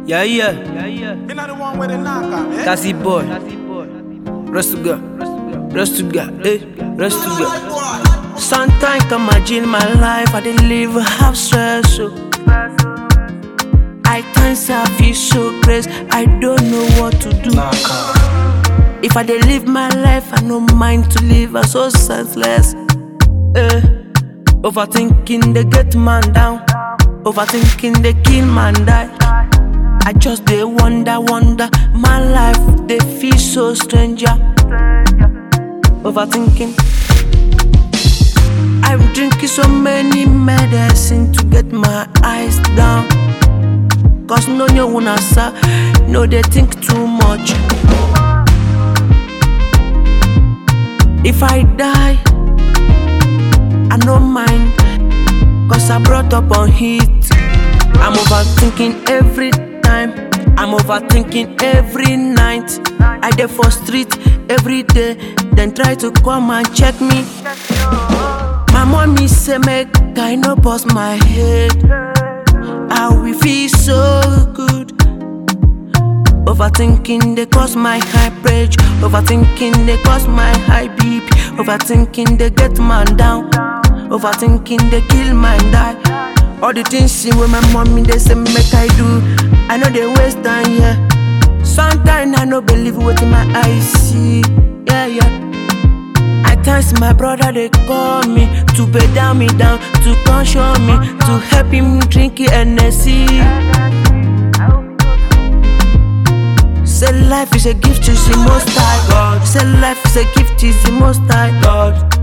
Yeah. You're not the one with the knockout, eh? That's it, boy. Rest to God. Rest to God. Rest to God. Sometimes come I chill my life, I dey live half stress. So I times I feel so crazy, I don't know what to do. If I dey live my life, I no mind to live, I'm so senseless. Overthinking they get man down, overthinking they kill man die. I just dey wonder, my life they feel so strange. Overthinking. I'm drinking so many medicine to get my eyes down. Cause no one answer, no they think too much. If I die, I no mind, cause I brought up on heat. I'm overthinking every time, I'm overthinking every night. I dey for street every day, then try to come and check me. My mommy say make I no bust my head, I will feel so good. Overthinking they cause my high pressure, overthinking they cause my high BP, overthinking they get man down, overthinking they kill man die. All the things see with my mommy they say make I do, I know they waste time, yeah. Sometimes I no believe what my eyes see, yeah. At times my brother they call me to bear me down, to come show me, to help him drink NSC. Say life is a gift to the Most High God. Say life is a gift to the Most High God.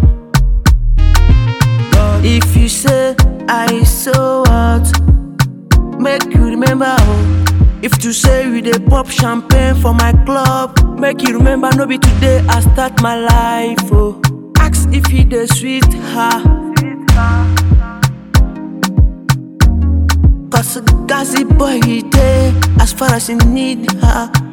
If you say I so what, make you remember how. If to say we dey pop champagne for my club, make you remember no be today I start my life. Oh, ask if he dey sweet her, cause a gassy boy he dey as far as he need her.